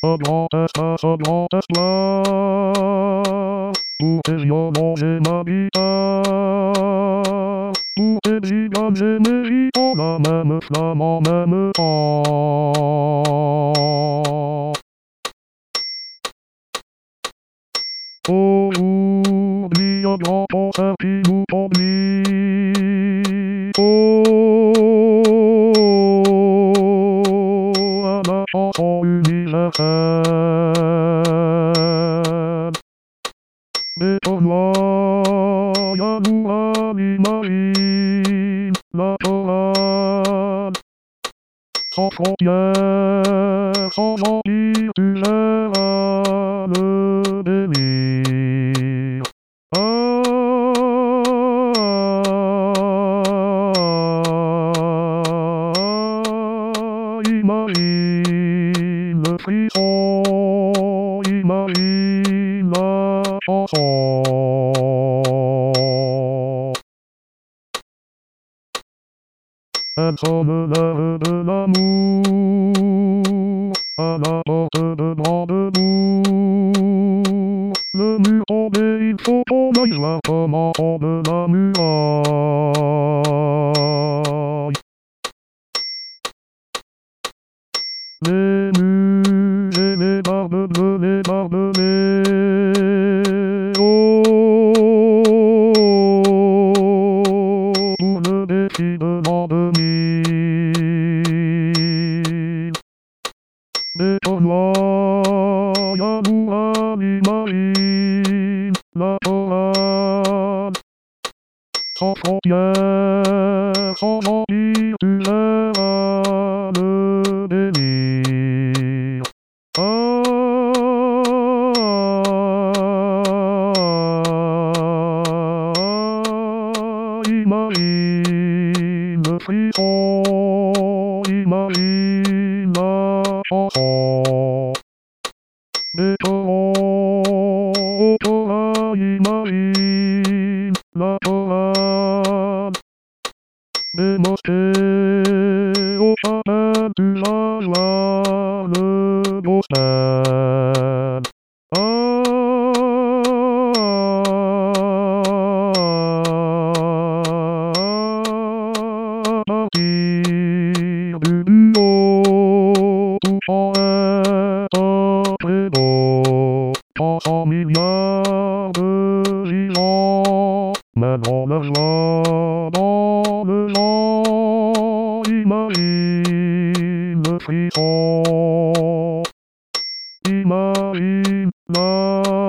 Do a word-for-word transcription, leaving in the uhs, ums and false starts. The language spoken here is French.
un grand espace, un grand espoir. Pour tes violons j'ai ma guitare, pour tes gigantes j'ai mérité la même flamme en même temps. Aujourd'hui un grand concert qui nous oublie. Oh, à la chanson universelle. Bétonnois, y'a nous à l'imagine, la chorale. Sans frontières, sans empire, tu verras le délire. Ah, imagine le frisson, imagine la chanson. Elle sonne l'heure de l'amour, à la porte de Brandebourg. Le mur tombé, il faut qu'on aille voir comment tombe la muraille. Les muses et les barbes bleues, les barbelés. Oh, pour le défi de l'an deux mille. Bétonnois, y'a nous à l'imagine, la chorale. Sans frontières, sans empire, tu verras le délire. Ah, imagine le frisson, imagine la chanson. Béton, oh, imagine la chorale. Des mosquées au chapelle, tu vas voir le gospel. Ah, à partir du duo, tout en est très beau. Trois cents milliards de vivants, mais dans leur joie, dans le vent, imagine le frisson, imagine la